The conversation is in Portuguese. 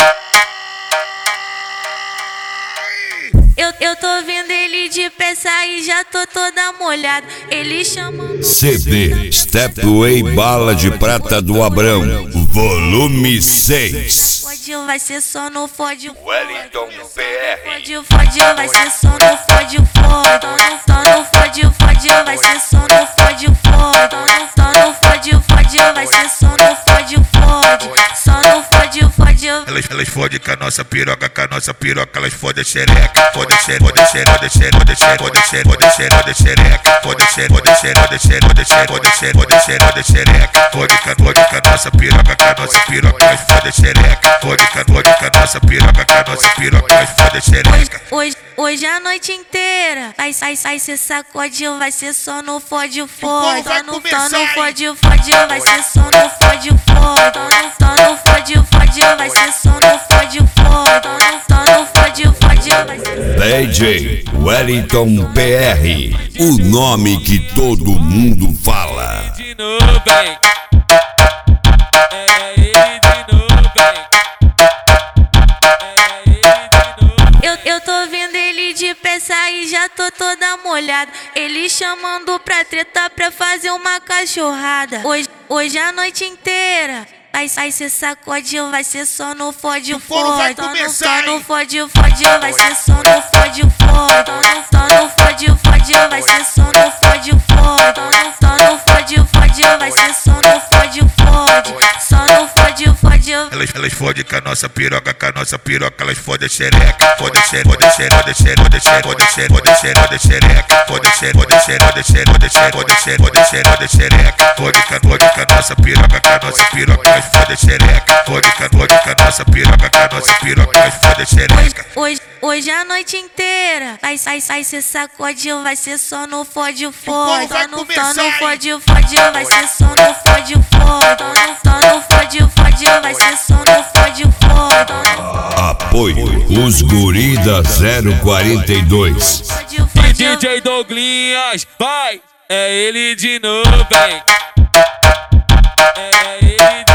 Eu tô vendo ele de peça e já tô toda molhada. Ele chama CD Stepway Bala de Prata do Abrão, volume 6. Fode, vai ser só no fode. Wellington PR. Fode, vai ser só no fode. Só no fode, vai ser só no fode. Só no fode, vai ser só no fode. Só no fode. Elas fodem com a nossa piroca, elas fodem a xereca, fodem a xereca, fodem a xereca, fodem a xereca, fodem a xereca, fodem a xereca, fodem a xereca, fodem a xereca, fodem a xereca, fodem a xereca, fodem a xereca, fode com a nossa piroca, elas fodem a xereca, fode com a nossa piroca, elas fodem a xereca. Hoje a noite inteira vai ser sacode, vai ser só no fode. Só no fode, vai ser só no fode. Só no fode, vai ser só no fode. Só no fode, vai ser DJ Wellington PR, o nome que todo mundo fala. De novo, vem. É ele de novo, vem. É ele de novo. Eu tô vendo ele de peça e já tô toda molhada. Ele chamando pra treta pra fazer uma cachorrada. Hoje a noite inteira vai ser sacode, vai ser só no fode. Só no fode, vai ser só no fode. Só no fode, vai ser só no fode. Só no fode, vai ser só no fode. Só no fode. Elas fodem com a nossa piroca, elas fodem a xereca, fodem a xereca, fodem a xereca, fodem a xereca, fodem a xereca, fodem a xereca, fodem a xereca, fodem a xereca, fodem a xereca, fodem a xereca, fodem a xereca, fode com a nossa piroca, elas fodem a xereca, fode com a nossa piroca, elas fodem a xereca. Hoje a noite inteira vai ser sacode, vai ser só no fode. Só no fode, vai ser só no fode. Só no fode, vai ser só no fode. Apoio os guri da 042. DJ Douglinhas, vai. É ele de novo, vem. É ele de novo.